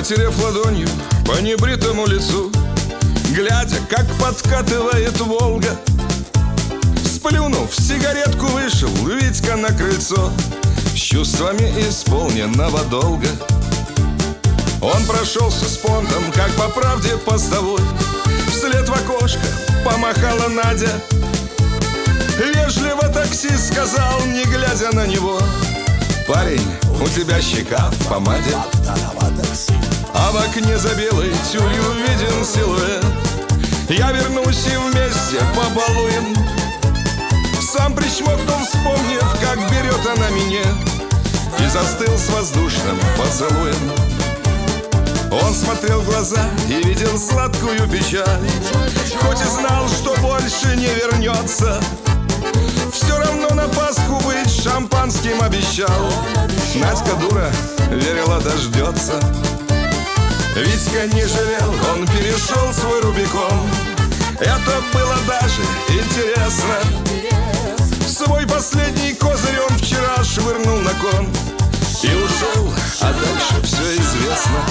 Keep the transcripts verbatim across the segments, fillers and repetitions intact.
Потерев ладонью по небритому лицу, глядя, как подкатывает Волга, сплюнув, сигаретку вышел Витька на крыльцо с чувствами исполненного долга. Он прошелся с понтом, как по правде постовой. Вслед в окошко помахала Надя. Вежливо таксист сказал, не глядя на него: парень, у тебя щека в помаде. А в окне за белой тюлью виден силуэт. Я вернусь и вместе побалуем. Сам причмокнул, вспомнив, как берет она меня, и застыл с воздушным поцелуем. Он смотрел в глаза и видел сладкую печаль. Хоть и знал, что больше не вернется, все равно на Пасху быть шампанским обещал. Надька дура, верила, дождется. Витька не жалел, он перешел свой Рубикон. Это было даже интересно. Свой последний козырь он вчера швырнул на кон и ушел, а дальше все известно.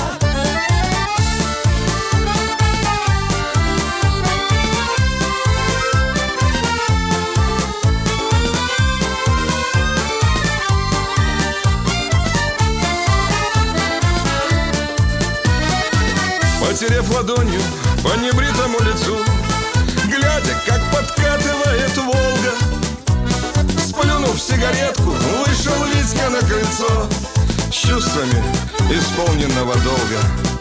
Потерев ладонью по небритому лицу, глядя, как подкатывает Волга, сплюнув сигаретку, вышел Витька на крыльцо с чувствами исполненного долга.